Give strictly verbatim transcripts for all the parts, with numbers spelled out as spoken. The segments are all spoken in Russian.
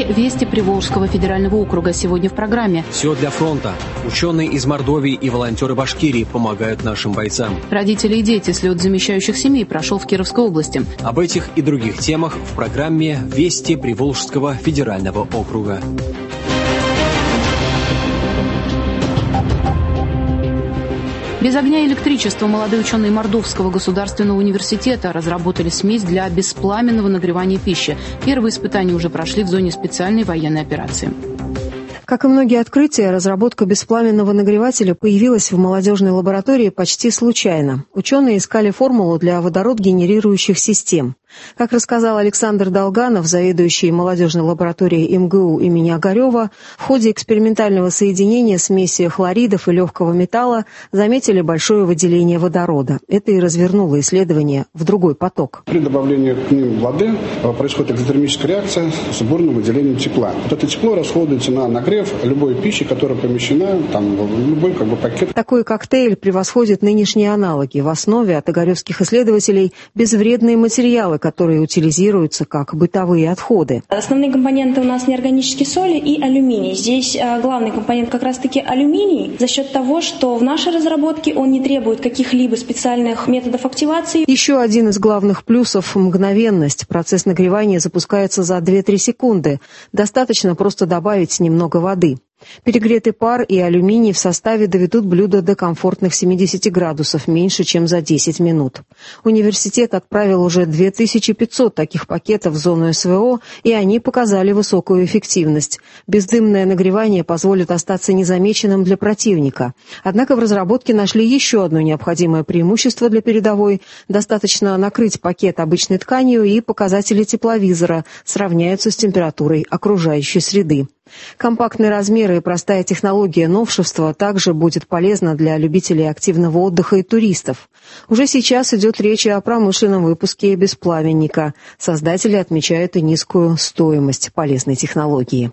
«Вести Приволжского федерального округа». Сегодня в программе. Все для фронта. Ученые из Мордовии и волонтеры Башкирии помогают нашим бойцам. Родители и дети. Слет замещающих семей прошел в Кировской области. Об этих и других темах в программе «Вести Приволжского федерального округа». Без огня и электричества молодые ученые Мордовского государственного университета разработали смесь для беспламенного нагревания пищи. Первые испытания уже прошли в зоне специальной военной операции. Как и многие открытия, разработка беспламенного нагревателя появилась в молодежной лаборатории почти случайно. Ученые искали формулу для водород-генерирующих систем. Как рассказал Александр Долганов, заведующий молодежной лабораторией эм гэ у имени Огарева, в ходе экспериментального соединения смеси хлоридов и легкого металла заметили большое выделение водорода. Это и развернуло исследование в другой поток. При добавлении к ним воды происходит экзотермическая реакция с бурным выделением тепла. Вот это тепло расходуется на нагрев любой пищи, которая помещена там, в любой как бы, пакет. Такой коктейль превосходит нынешние аналоги. В основе от огаревских исследователей безвредные материалы, которые утилизируются как бытовые отходы. Основные компоненты у нас неорганические соли и алюминий. Здесь главный компонент как раз-таки алюминий за счет того, что в нашей разработке он не требует каких-либо специальных методов активации. Еще один из главных плюсов – мгновенность. Процесс нагревания запускается за две-три секунды. Достаточно просто добавить немного воды. Перегретый пар и алюминий в составе доведут блюдо до комфортных семидесяти градусов меньше, чем за десять минут. Университет отправил уже две тысячи пятьсот таких пакетов в зону эс вэ о, и они показали высокую эффективность. Бездымное нагревание позволит остаться незамеченным для противника. Однако в разработке нашли еще одно необходимое преимущество для передовой. Достаточно накрыть пакет обычной тканью, и показатели тепловизора сравняются с температурой окружающей среды. Компактные размеры и простая технология новшества также будет полезна для любителей активного отдыха и туристов. Уже сейчас идет речь о промышленном выпуске беспламенника. Создатели отмечают и низкую стоимость полезной технологии.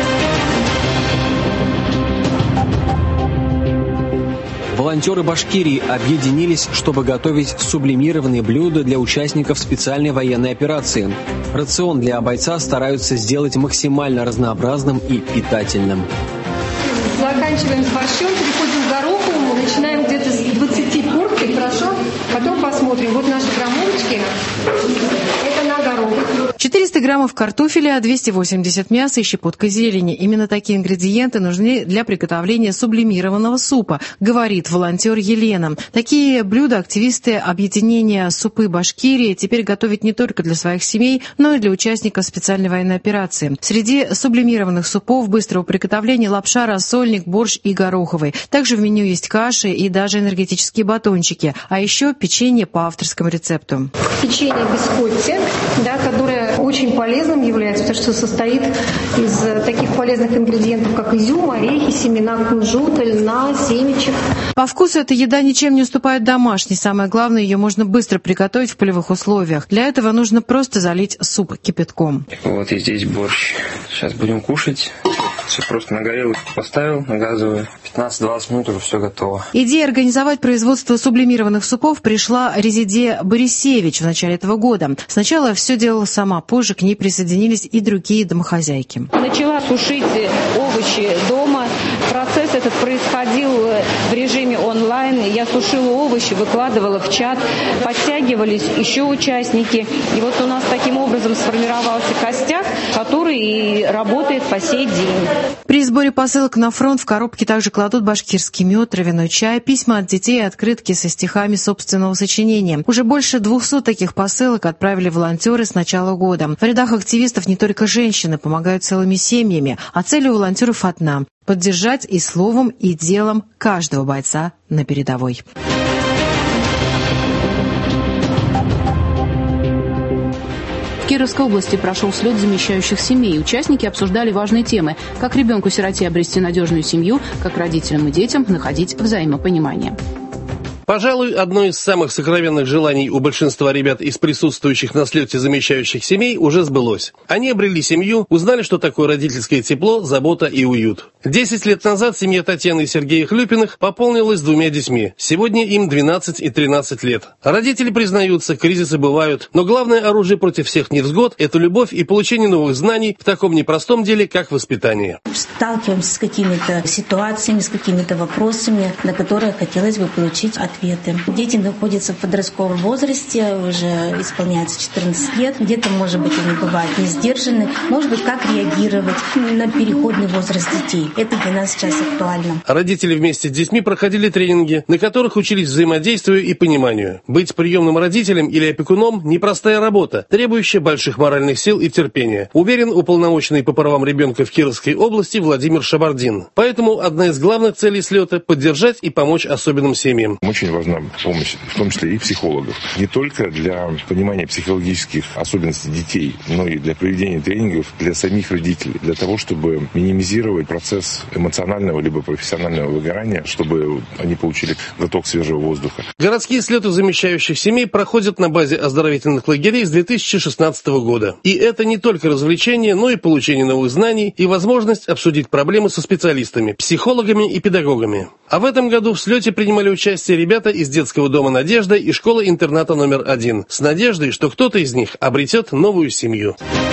Волонтеры Башкирии объединились, чтобы готовить сублимированные блюда для участников специальной военной операции. Рацион для бойца стараются сделать максимально разнообразным и питательным. Заканчиваем с борщом, переходим к гороху, начинаем где-то с двадцати порций, хорошо? Потом посмотрим. Вот наши граммовочки. Это на горох. четыреста граммов картофеля, двести восемьдесят мяса и щепотка зелени. Именно такие ингредиенты нужны для приготовления сублимированного супа, говорит волонтер Елена. Такие блюда активисты объединения «Супы Башкирии» теперь готовят не только для своих семей, но и для участников специальной военной операции. Среди сублимированных супов быстрого приготовления лапша, рассольник, борщ и гороховый. Также в меню есть каши и даже энергетические батончики, а еще печенье по авторскому рецепту. Печенье бискотти, да, которое очень полезным является, потому что состоит из таких полезных ингредиентов, как изюм, орехи, семена кунжута, льна, семечек. По вкусу эта еда ничем не уступает домашней. Самое главное, ее можно быстро приготовить в полевых условиях. Для этого нужно просто залить суп кипятком. Вот и здесь борщ. Сейчас будем кушать. Все просто на горелку поставил, на газовую. пятнадцать-двадцать минут уже все готово. Идея организовать производство сублимированных супов пришла Резиде Борисевич в начале этого года. Сначала все делала сама, позже к ней присоединились и другие домохозяйки. Начала сушить овощи дома. Процесс этот происходил в режиме онлайн. Я сушила овощи, выкладывала в чат. Подтягивались еще участники. И вот у нас таким образом сформировался костяк, который и работает по сей день. При сборе посылок на фронт в коробке также кладут башкирский мед, травяной чай, письма от детей и открытки со стихами собственного сочинения. Уже больше двухсот таких посылок отправили волонтеры с начала года. В рядах активистов не только женщины, помогают целыми семьями, а цель у волонтеров одна – поддержать и словом, и делом каждого бойца на передовой. В Кировской области прошел слет замещающих семей. Участники обсуждали важные темы: как ребенку-сироте обрести надежную семью, как родителям и детям находить взаимопонимание. Пожалуй, одно из самых сокровенных желаний у большинства ребят из присутствующих на слете замещающих семей уже сбылось. Они обрели семью, узнали, что такое родительское тепло, забота и уют. Десять лет назад семья Татьяны и Сергея Хлюпиных пополнилась двумя детьми. Сегодня им двенадцать и тринадцать лет. Родители признаются, кризисы бывают, но главное оружие против всех невзгод – это любовь и получение новых знаний в таком непростом деле, как воспитание. Сталкиваемся с какими-то ситуациями, с какими-то вопросами, на которые хотелось бы получить ответы. Дети находятся в подростковом возрасте, уже исполняется четырнадцать лет. Где-то, может быть, они бывают не сдержаны. Может быть, как реагировать на переходный возраст детей. Это для нас сейчас актуально. Родители вместе с детьми проходили тренинги, на которых учились взаимодействию и пониманию. Быть приемным родителем или опекуном – непростая работа, требующая больших моральных сил и терпения. Уверен уполномоченный по правам ребенка в Кировской области Владимир Шабардин. Поэтому одна из главных целей слета – поддержать и помочь особенным семьям. Очень важна помощь, в том числе и психологов. Не только для понимания психологических особенностей детей, но и для проведения тренингов для самих родителей, для того, чтобы минимизировать процесс эмоционального либо профессионального выгорания, чтобы они получили глоток свежего воздуха. Городские слеты замещающих семей проходят на базе оздоровительных лагерей с две тысячи шестнадцатого года. И это не только развлечение, но и получение новых знаний и возможность обсудить проблемы со специалистами, психологами и педагогами. А в этом году в слете принимали участие ребята из детского дома «Надежда» и школы-интерната номер один, с надеждой, что кто-то из них обретет новую семью.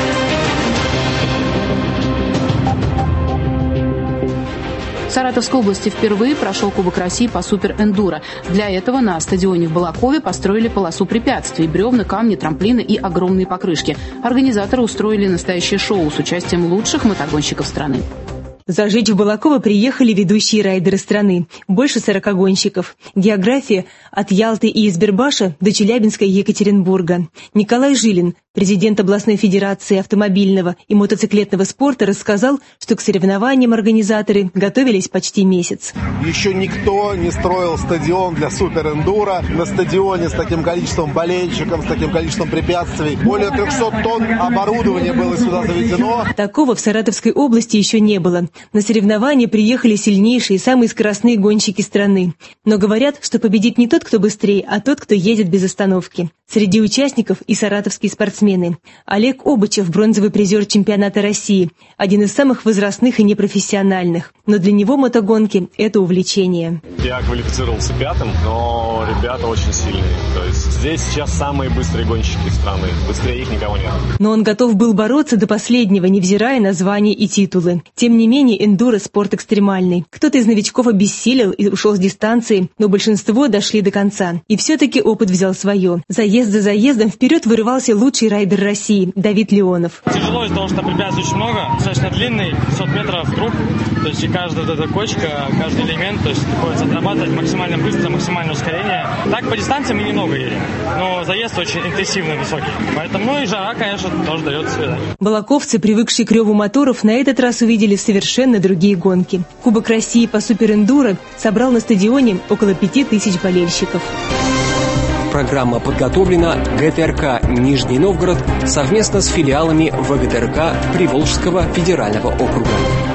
В Саратовской области впервые прошел Кубок России по супер-эндуро. Для этого на стадионе в Балакове построили полосу препятствий, бревна, камни, трамплины и огромные покрышки. Организаторы устроили настоящее шоу с участием лучших мотогонщиков страны. Зажечь в Балаково приехали ведущие райдеры страны. Больше сорока гонщиков. География от Ялты и Избербаша до Челябинска и Екатеринбурга. Николай Жилин, президент областной федерации автомобильного и мотоциклетного спорта, рассказал, что к соревнованиям организаторы готовились почти месяц. Еще никто не строил стадион для супер-эндуро. На стадионе с таким количеством болельщиков, с таким количеством препятствий. Более трехсот тонн оборудования было сюда заведено. Такого в Саратовской области еще не было. На соревнования приехали сильнейшие и самые скоростные гонщики страны. Но говорят, что победит не тот, кто быстрее, а тот, кто едет без остановки. Среди участников и саратовские спортсмены. Олег Обычев, бронзовый призер чемпионата России, один из самых возрастных и непрофессиональных. Но для него мотогонки – это увлечение. Я квалифицировался пятым, но ребята очень сильные. То есть здесь сейчас самые быстрые гонщики страны. Быстрее их никого нет. Но он готов был бороться до последнего, невзирая на звания и титулы. Тем не менее, эндуро – спорт экстремальный. Кто-то из новичков обессилел и ушел с дистанции, но большинство дошли до конца. И все-таки опыт взял свое. Заезд за заездом вперед вырывался лучший райдер России – Давид Леонов. Тяжело из-за того, что препятствий очень много. Достаточно длинный, пятьсот метров круг. То есть и каждая вот эта кочка, каждый элемент, то есть приходится отрабатывать максимально быстро, максимальное ускорение. Так по дистанции мы немного едем, но заезд очень интенсивный, высокий. Поэтому, ну и жара, конечно, тоже дает свет. Балаковцы, привыкшие к реву моторов, на этот раз увидели совершенно другие гонки. Кубок России по супер-эндуро собрал на стадионе около пяти тысяч болельщиков. Программа подготовлена ГТРК «Нижний Новгород» совместно с филиалами ВГТРК Приволжского федерального округа.